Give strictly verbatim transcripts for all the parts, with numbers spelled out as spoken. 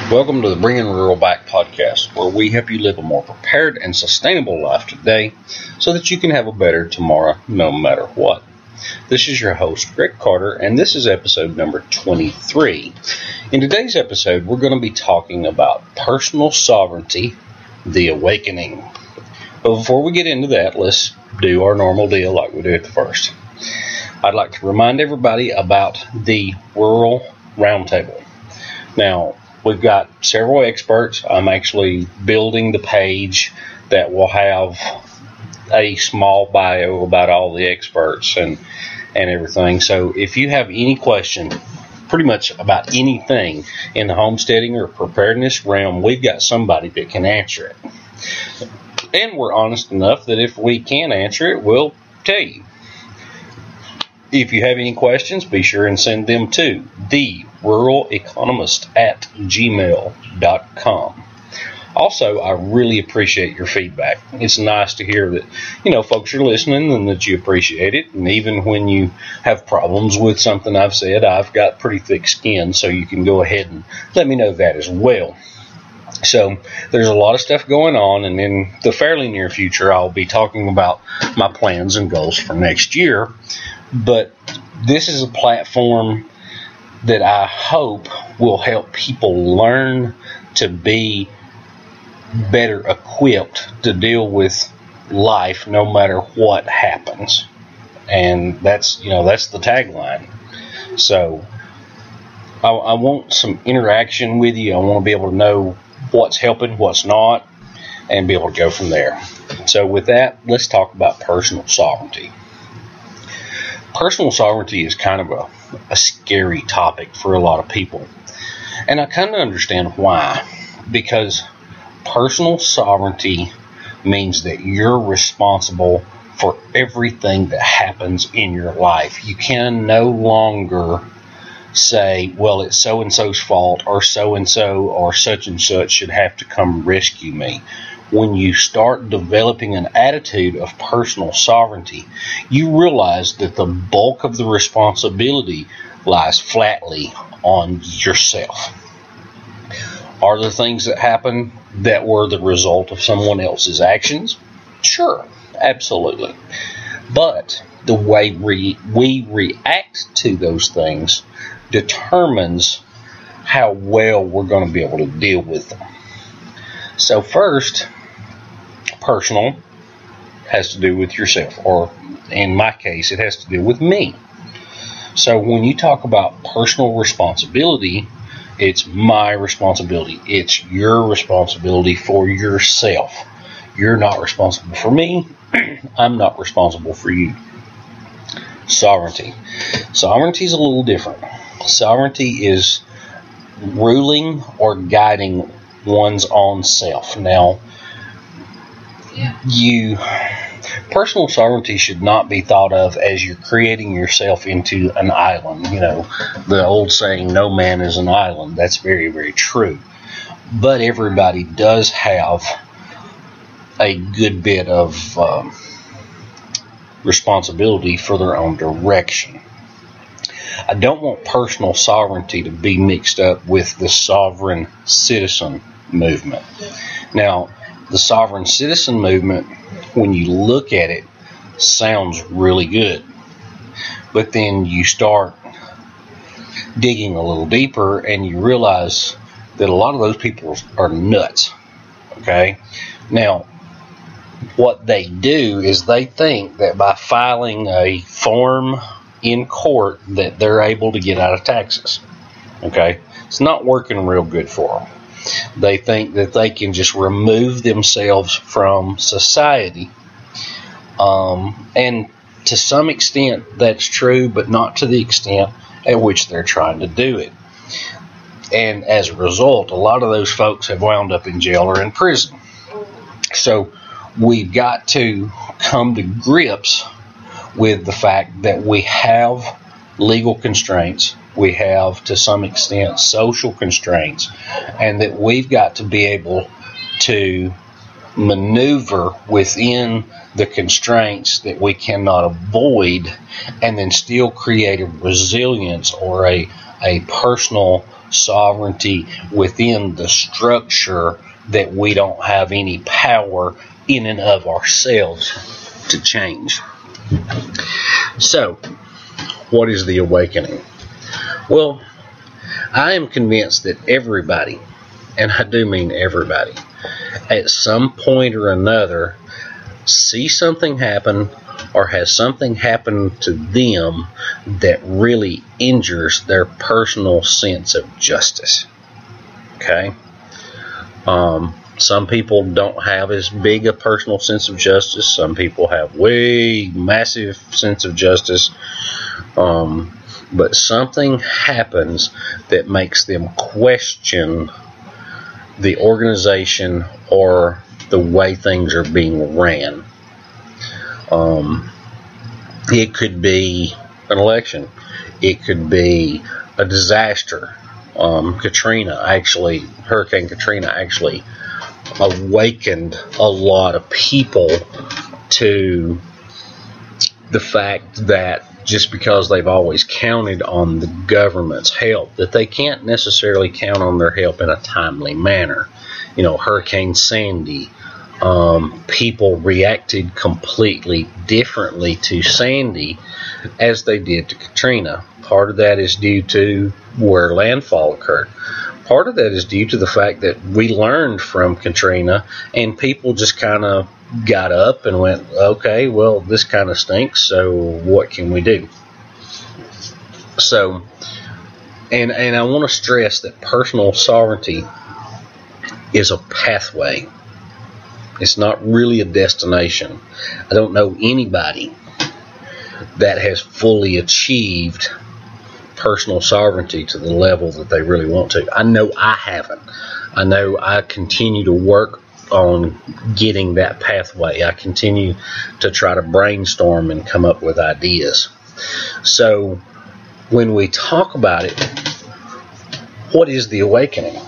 Welcome to the Bringing Rural Back podcast, where we help you live a more prepared and sustainable life today so that you can have a better tomorrow no matter what. This is your host, Greg Carter, and this is episode number twenty-three. In today's episode, we're going to be talking about personal sovereignty, the awakening. But before we get into that, let's do our normal deal like we do at the first. I'd like to remind everybody about the Rural Roundtable. Now, we've got several experts. I'm actually building the page that will have a small bio about all the experts and, and everything. So if you have any question pretty much about anything in the homesteading or preparedness realm, we've got somebody that can answer it. And we're honest enough that if we can answer it, we'll tell you. If you have any questions, be sure and send them to the rural economist at gmail dot com. Also, I really appreciate your feedback. It's nice to hear that, you know, folks are listening and that you appreciate it. And even when you have problems with something I've said, I've got pretty thick skin, so you can go ahead and let me know that as well. So there's a lot of stuff going on, and in the fairly near future, I'll be talking about my plans and goals for next year. But this is a platform that I hope will help people learn to be better equipped to deal with life no matter what happens. And that's, you know, that's the tagline. So I, I want some interaction with you. I want to be able to know what's helping, what's not, and be able to go from there. So with that, let's talk about personal sovereignty. Personal sovereignty is kind of a, a scary topic for a lot of people. And I kind of understand why. Because personal sovereignty means that you're responsible for everything that happens in your life. You can no longer say, well, it's so-and-so's fault, or so-and-so or such and such should have to come rescue me. When you start developing an attitude of personal sovereignty, you realize that the bulk of the responsibility lies flatly on yourself. Are there things that happen that were the result of someone else's actions? Sure, absolutely. But the way we, we react to those things determines how well we're going to be able to deal with them. So first, personal has to do with yourself, or in my case, it has to do with me. So when you talk about personal responsibility, it's my responsibility. It's your responsibility for yourself. You're not responsible for me. I'm not responsible for you. Sovereignty. Sovereignty is a little different. Sovereignty is ruling or guiding one's own self. Now, you personal sovereignty should not be thought of as you're creating yourself into an island. You know, the old saying, no man is an island. That's very, very true. But everybody does have a good bit of um, responsibility for their own direction. I don't want personal sovereignty to be mixed up with the sovereign citizen movement. Now, the sovereign citizen movement, when you look at it, sounds really good. But then you start digging a little deeper and you realize that a lot of those people are nuts. Okay? Now, what they do is they think that by filing a form in court that they're able to get out of taxes. Okay? It's not working real good for them. They think that they can just remove themselves from society. Um, and to some extent that's true, but not to the extent at which they're trying to do it. And as a result, a lot of those folks have wound up in jail or in prison. So we've got to come to grips with the fact that we have legal constraints, we have to some extent social constraints, and that we've got to be able to maneuver within the constraints that we cannot avoid, and then still create a resilience or a, a personal sovereignty within the structure that we don't have any power in and of ourselves to change. So, what is the awakening? Well, I am convinced that everybody, and I do mean everybody, at some point or another, see something happen or has something happen to them that really injures their personal sense of justice. Okay? Um, some people don't have as big a personal sense of justice. Some people have way massive sense of justice. Um, but something happens that makes them question the organization or the way things are being ran. Um, it could be an election. It could be a disaster. Um, Katrina actually, Hurricane Katrina actually awakened a lot of people to the fact that just because they've always counted on the government's help, that they can't necessarily count on their help in a timely manner. You know, Hurricane Sandy, um, people reacted completely differently to Sandy as they did to Katrina. Part of that is due to where landfall occurred. Part of that is due to the fact that we learned from Katrina and people just kind of got up and went, okay, well, this kind of stinks, so what can we do? So, and, and I want to stress that personal sovereignty is a pathway. It's not really a destination. I don't know anybody that has fully achieved personal sovereignty to the level that they really want to. I know I haven't. I know I continue to work on getting that pathway. I continue to try to brainstorm and come up with ideas. So when we talk about it, what is the awakening?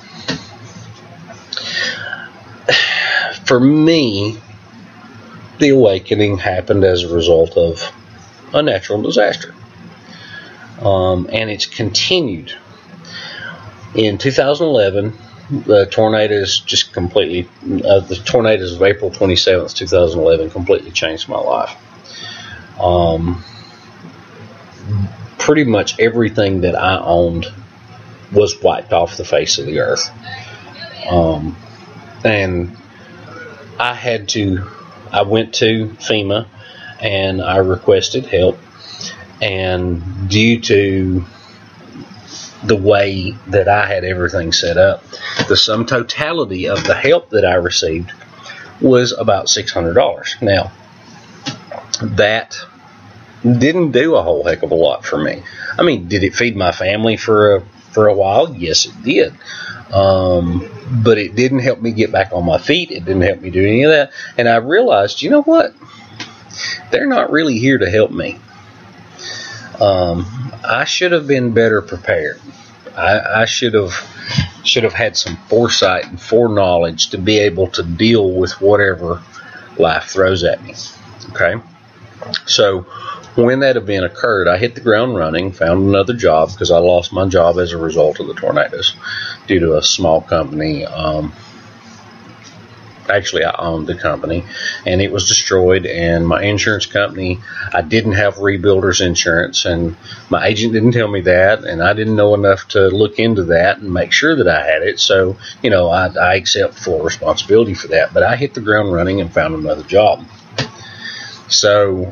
For me, the awakening happened as a result of a natural disaster. Um, and it's continued. In two thousand eleven, the tornadoes just completely, uh, the tornadoes of April twenty-seventh, two thousand eleven completely changed my life. Um, pretty much everything that I owned was wiped off the face of the earth. Um, and I had to, I went to FEMA and I requested help. And due to the way that I had everything set up, the sum totality of the help that I received was about six hundred dollars. Now, that didn't do a whole heck of a lot for me. I mean, did it feed my family for a, for a while? Yes, it did. Um, but it didn't help me get back on my feet. It didn't help me do any of that. And I realized, you know what? They're not really here to help me. Um, I should have been better prepared. I, I should have should have had some foresight and foreknowledge to be able to deal with whatever life throws at me. Okay? So when that event occurred, I hit the ground running, found another job because I lost my job as a result of the tornadoes due to a small company. Um, Actually, I owned the company, and it was destroyed, and my insurance company, I didn't have rebuilder's insurance, and my agent didn't tell me that, and I didn't know enough to look into that and make sure that I had it, so, you know, I, I accept full responsibility for that, but I hit the ground running and found another job. So,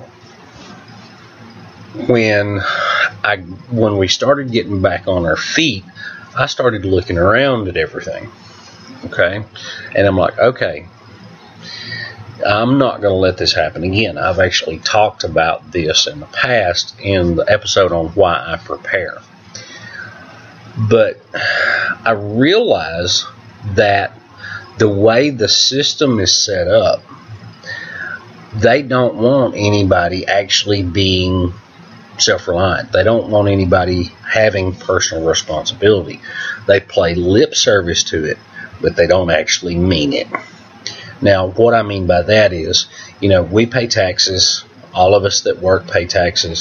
when I when we started getting back on our feet, I started looking around at everything. Okay, and I'm like, okay, I'm not going to let this happen again. I've actually talked about this in the past in the episode on why I prepare. But I realize that the way the system is set up, they don't want anybody actually being self-reliant. They don't want anybody having personal responsibility. They play lip service to it, but they don't actually mean it. Now, what I mean by that is, you know, we pay taxes. All of us that work pay taxes.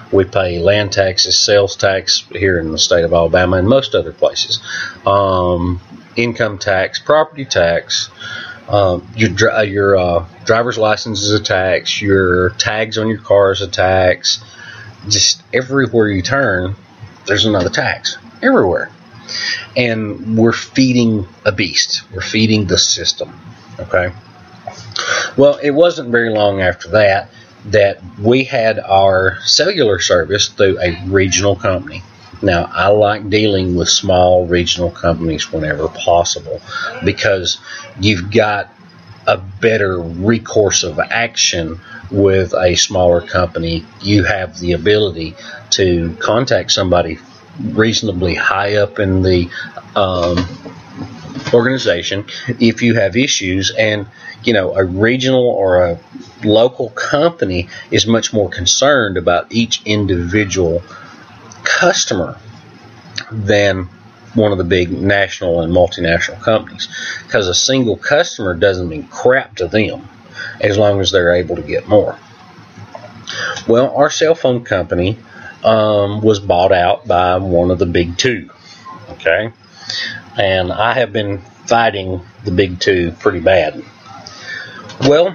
We pay land taxes, sales tax here in the state of Alabama and most other places, um, income tax, property tax, um, your your uh, driver's license is a tax, your tags on your car is a tax. Just everywhere you turn, there's another tax. Everywhere. And we're feeding a beast. We're feeding the system. Okay? Well, it wasn't very long after that that we had our cellular service through a regional company. Now, I like dealing with small regional companies whenever possible because you've got a better recourse of action with a smaller company. You have the ability to contact somebody reasonably high up in the um, organization if you have issues, and you know, a regional or a local company is much more concerned about each individual customer than one of the big national and multinational companies, because a single customer doesn't mean crap to them as long as they're able to get more. Well, our cell phone company um, was bought out by one of the big two, okay, and I have been fighting the big two pretty bad. Well,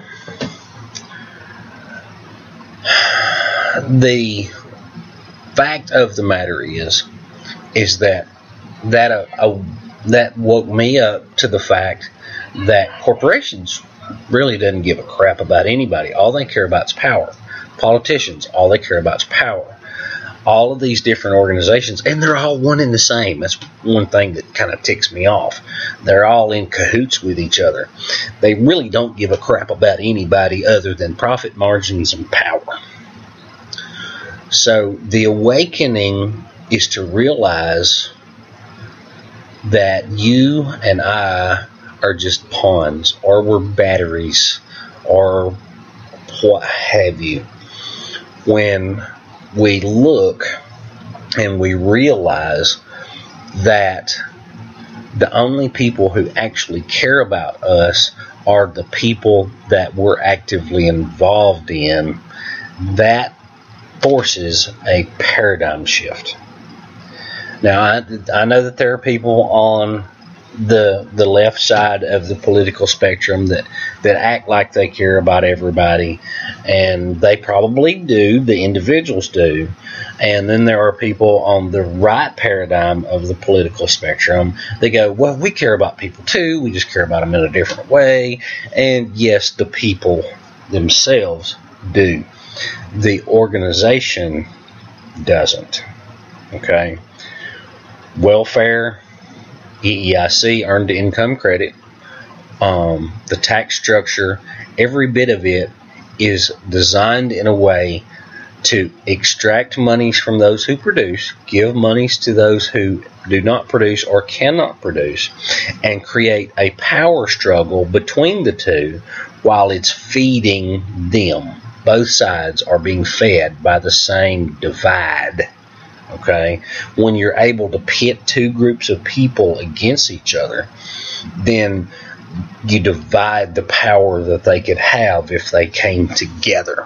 the fact of the matter is, is that that uh, uh, that woke me up to the fact that corporations really doesn't give a crap about anybody. All they care about is power. Politicians, all they care about is power. All of these different organizations, and they're all one and the same. That's one thing that kind of ticks me off. They're all in cahoots with each other. They really don't give a crap about anybody other than profit margins and power. So the awakening is to realize that you and I are just pawns, or we're batteries, or what have you. When we look and we realize that the only people who actually care about us are the people that we're actively involved in, that forces a paradigm shift. Now, I, I know that there are people on the the left side of the political spectrum that, that act like they care about everybody, and they probably do, the individuals do. And then there are people on the right paradigm of the political spectrum that go, well, we care about people too, we just care about them in a different way. And yes, the people themselves do. The organization doesn't. Okay? Welfare, E E I C, earned income credit, um, the tax structure, every bit of it is designed in a way to extract monies from those who produce, give monies to those who do not produce or cannot produce, and create a power struggle between the two while it's feeding them. Both sides are being fed by the same divide. Okay, when you're able to pit two groups of people against each other, then you divide the power that they could have if they came together.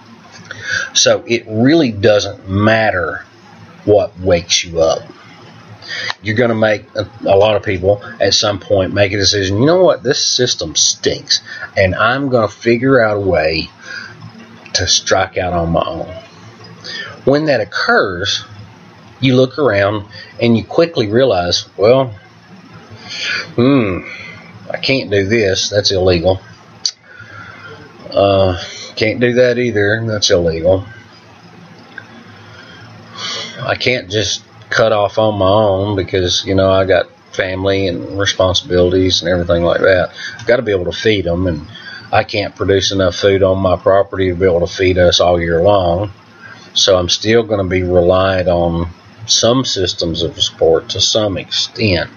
So it really doesn't matter what wakes you up. You're going to make, a, a lot of people at some point make a decision, you know what, this system stinks, and I'm going to figure out a way to strike out on my own. When that occurs, you look around and you quickly realize, well, hmm, I can't do this. That's illegal. Uh, can't do that either. That's illegal. I can't just cut off on my own because, you know, I got family and responsibilities and everything like that. I've got to be able to feed them, and I can't produce enough food on my property to be able to feed us all year long. So I'm still going to be reliant on some systems of support to some extent.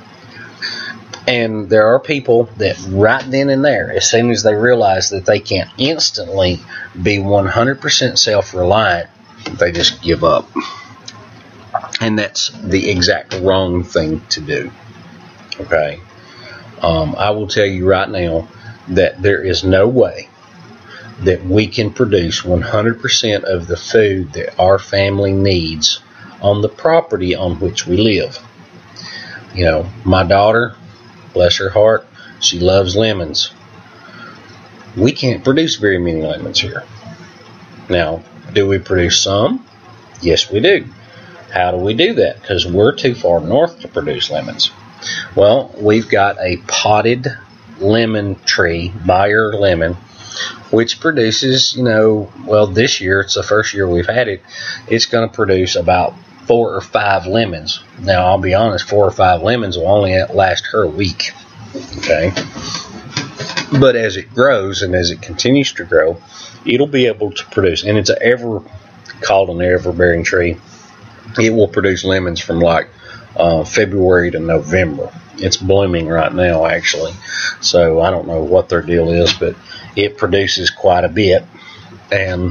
And there are people that right then and there, as soon as they realize that they can't instantly be one hundred percent self-reliant, they just give up. And that's the exact wrong thing to do. Okay? Um, I will tell you right now that there is no way that we can produce one hundred percent of the food that our family needs on the property on which we live. You know, my daughter, bless her heart, she loves lemons. We can't produce very many lemons here. Now, do we produce some? Yes, we do. How do we do that? Because we're too far north to produce lemons. Well, we've got a potted lemon tree, Bayer lemon, which produces, you know, well, this year, it's the first year we've had it, it's going to produce about four or five lemons. Now, I'll be honest, four or five lemons will only last her a week. Okay? But as it grows and as it continues to grow, it'll be able to produce, and it's a ever called an ever-bearing tree. It will produce lemons from like uh, February to November. It's blooming right now, actually. So I don't know what their deal is, but it produces quite a bit. And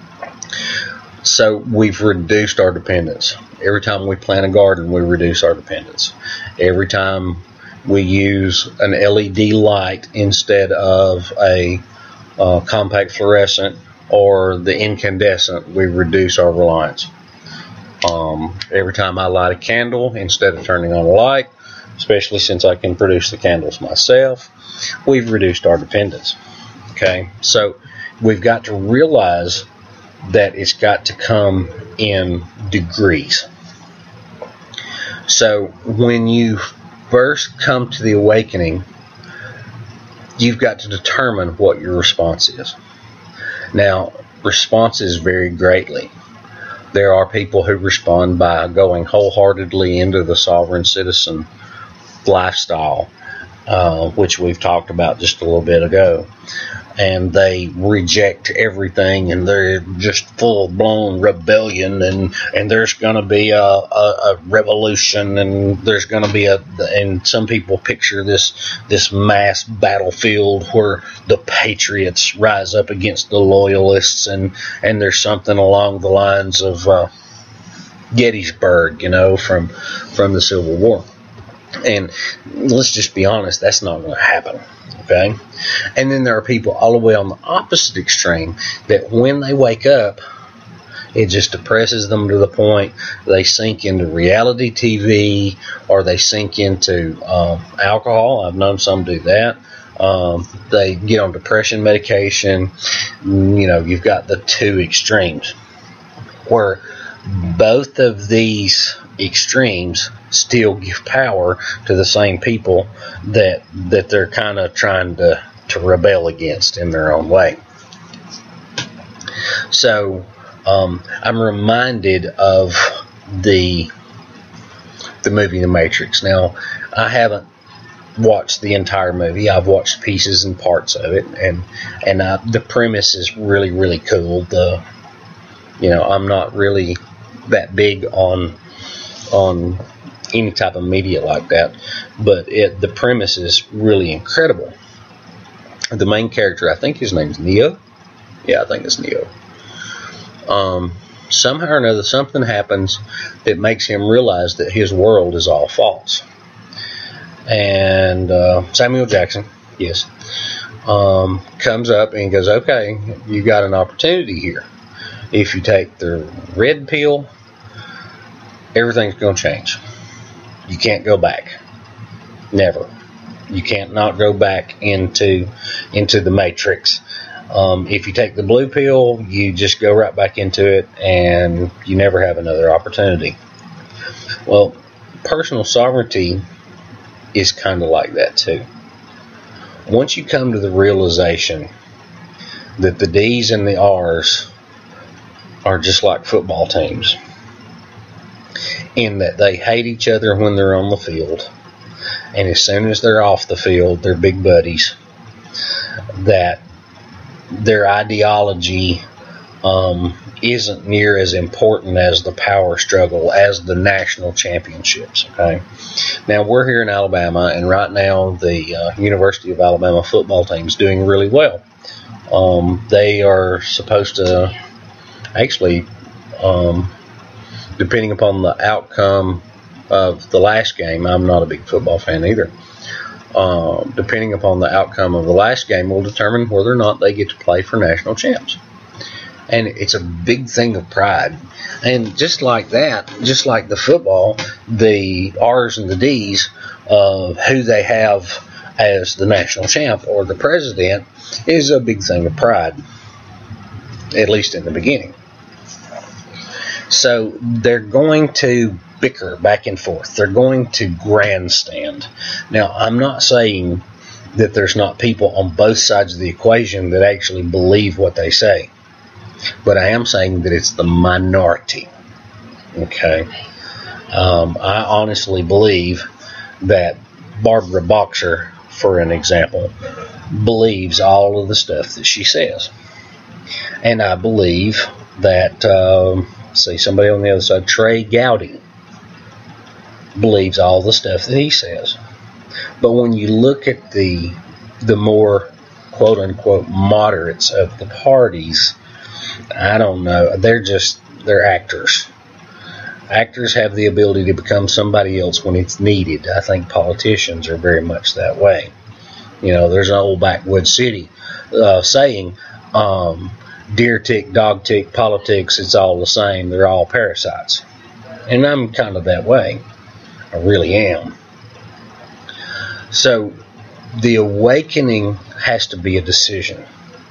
so we've reduced our dependence. Every time we plant a garden, we reduce our dependence. Every time we use an L E D light instead of a uh, compact fluorescent or the incandescent, we reduce our reliance. Um, every time I light a candle, instead of turning on a light, especially since I can produce the candles myself, we've reduced our dependence. Okay, so we've got to realize that it's got to come in degrees. So when you first come to the awakening, you've got to determine what your response is. Now, responses vary greatly. There are people who respond by going wholeheartedly into the sovereign citizen lifestyle, uh, which we've talked about just a little bit ago. And they reject everything, and they're just full-blown rebellion, and, and there's going to be a, a, a revolution, and there's going to be a, and some people picture this this mass battlefield where the patriots rise up against the loyalists, and, and there's something along the lines of uh, Gettysburg, you know, from from the Civil War. And let's just be honest, that's not going to happen. Okay? And then there are people all the way on the opposite extreme that when they wake up, it just depresses them to the point they sink into reality T V, or they sink into um, alcohol. I've known some do that. Um, they get on depression medication. You know, you've got the two extremes where both of these extremes still give power to the same people that that they're kind of trying to, to rebel against in their own way. So um, I'm reminded of the the movie The Matrix. Now, I haven't watched the entire movie. I've watched pieces and parts of it, and and uh, the premise is really really cool. The you know I'm not really that big on on any type of media like that, but it, the premise is really incredible. The main character, I think his name's Neo. Yeah, I think it's Neo. Um, somehow or another, something happens that makes him realize that his world is all false. And uh, Samuel Jackson, yes, um, comes up and goes, okay, you got an opportunity here. If you take the red pill, everything's going to change. You can't go back. Never. You can't not go back into into the matrix. Um, if you take the blue pill, you just go right back into it, and you never have another opportunity. Well, personal sovereignty is kind of like that too. Once you come to the realization that the D's and the R's are just like football teams, in that they hate each other when they're on the field, and as soon as they're off the field, they're big buddies, that their ideology um, isn't near as important as the power struggle, as the national championships. Okay, now we're here in Alabama, and right now the uh, University of Alabama football team is doing really well. Um, they are supposed to actually um, depending upon the outcome of the last game, I'm not a big football fan either. uh, depending upon the outcome of the last game, will determine whether or not they get to play for national champs. And it's a big thing of pride. And just like that, just like the football, the R's and the D's of who they have as the national champ or the president is a big thing of pride, at least in the beginning. So they're going to bicker back and forth. They're going to grandstand. Now, I'm not saying that there's not people on both sides of the equation that actually believe what they say, but I am saying that it's the minority. Okay? Um, I honestly believe that Barbara Boxer, for an example, believes all of the stuff that she says. And I believe that, um, see, somebody on the other side, Trey Gowdy, believes all the stuff that he says. But when you look at the the more quote-unquote moderates of the parties, I don't know. They're just, they're actors. Actors have the ability to become somebody else when it's needed. I think politicians are very much that way. You know, there's an old backwoods city uh, saying, um, deer tick, dog tick, politics, it's all the same. They're all parasites. And I'm kind of that way. I really am. So the awakening has to be a decision.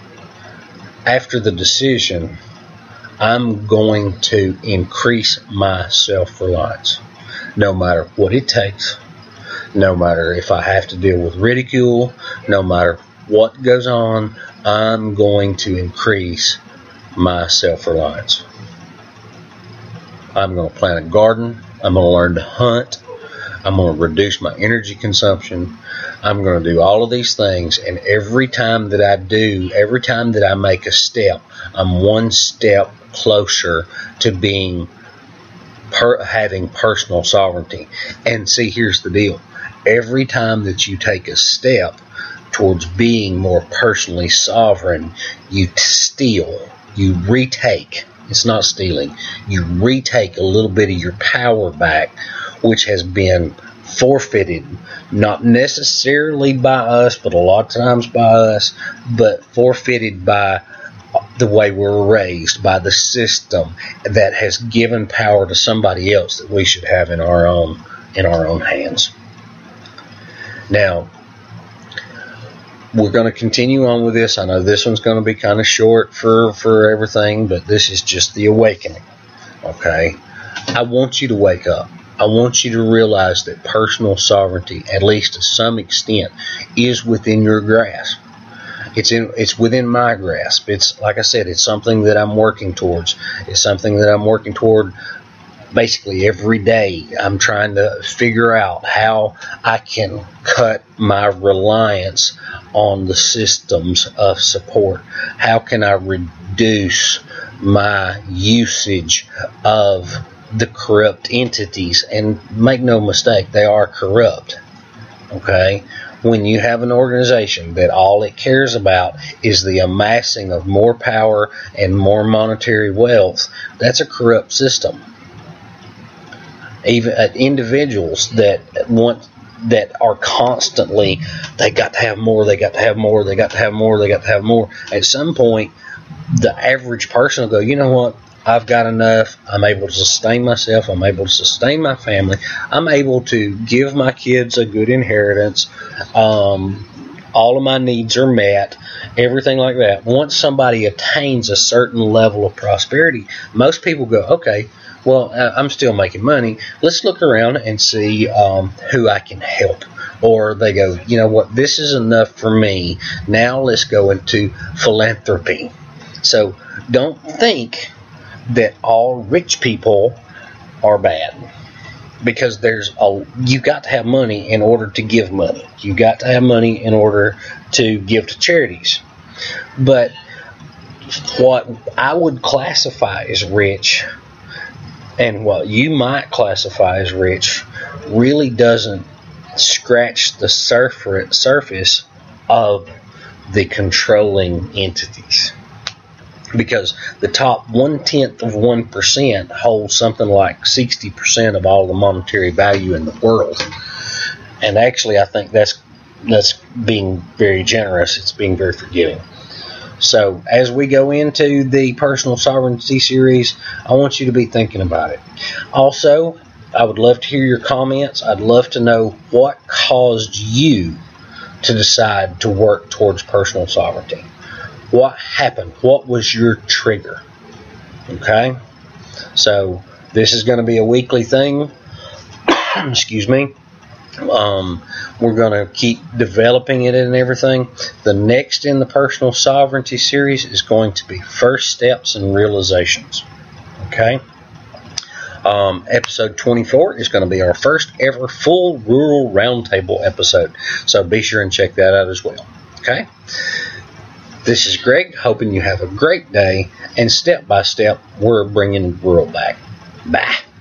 After the decision, I'm going to increase my self-reliance, no matter what it takes, no matter if I have to deal with ridicule, no matter what goes on, I'm going to increase my self-reliance. I'm going to plant a garden. I'm going to learn to hunt. I'm going to reduce my energy consumption. I'm going to do all of these things, and every time that I do, every time that I make a step, I'm one step closer to being, per, having personal sovereignty. And see, here's the deal. Every time that you take a step towards being more personally sovereign, you steal, you retake, it's not stealing, you retake a little bit of your power back, which has been forfeited, not necessarily by us, but a lot of times by us, but forfeited by the way we're raised, by the system that has given power to somebody else that we should have in our own in our own hands. Now, we're going to continue on with this. I know this one's going to be kind of short for, for everything, but this is just the awakening. Okay? I want you to wake up. I want you to realize that personal sovereignty, at least to some extent, is within your grasp. It's in, it's within my grasp. It's, like I said, it's something that I'm working towards. It's something that I'm working toward basically every day. I'm trying to figure out how I can cut my reliance on the systems of support. How can I reduce my usage of the corrupt entities? And make no mistake, they are corrupt. Okay? When you have an organization that all it cares about is the amassing of more power and more monetary wealth, that's a corrupt system. Even uh, individuals that want, that are constantly, they got to have more, they got to have more, they got to have more, they got to have more. At some point, the average person will go, you know what? I've got enough. I'm able to sustain myself. I'm able to sustain my family. I'm able to give my kids a good inheritance. Um, all of my needs are met. Everything like that. Once somebody attains a certain level of prosperity, most people go, okay, well, I'm still making money. Let's look around and see um, who I can help. Or they go, you know what, this is enough for me. Now let's go into philanthropy. So don't think that all rich people are bad, because there's a, you've got to have money in order to give money. You've got to have money in order to give to charities. But what I would classify as rich, and what you might classify as rich, really doesn't scratch the surf- surface of the controlling entities. Because the top one-tenth of one percent holds something like sixty percent of all the monetary value in the world. And actually, I think that's that's being very generous. It's being very forgiving. So as we go into the personal sovereignty series, I want you to be thinking about it. Also, I would love to hear your comments. I'd love to know what caused you to decide to work towards personal sovereignty. What happened? What was your trigger? Okay? So this is going to be a weekly thing. Excuse me. Um, we're going to keep developing it and everything. The next in the personal sovereignty series is going to be first steps and realizations. Okay? Um, episode twenty-four is going to be our first ever full rural roundtable episode. So be sure and check that out as well. Okay? This is Greg, hoping you have a great day. And step by step, we're bringing rural back. Bye.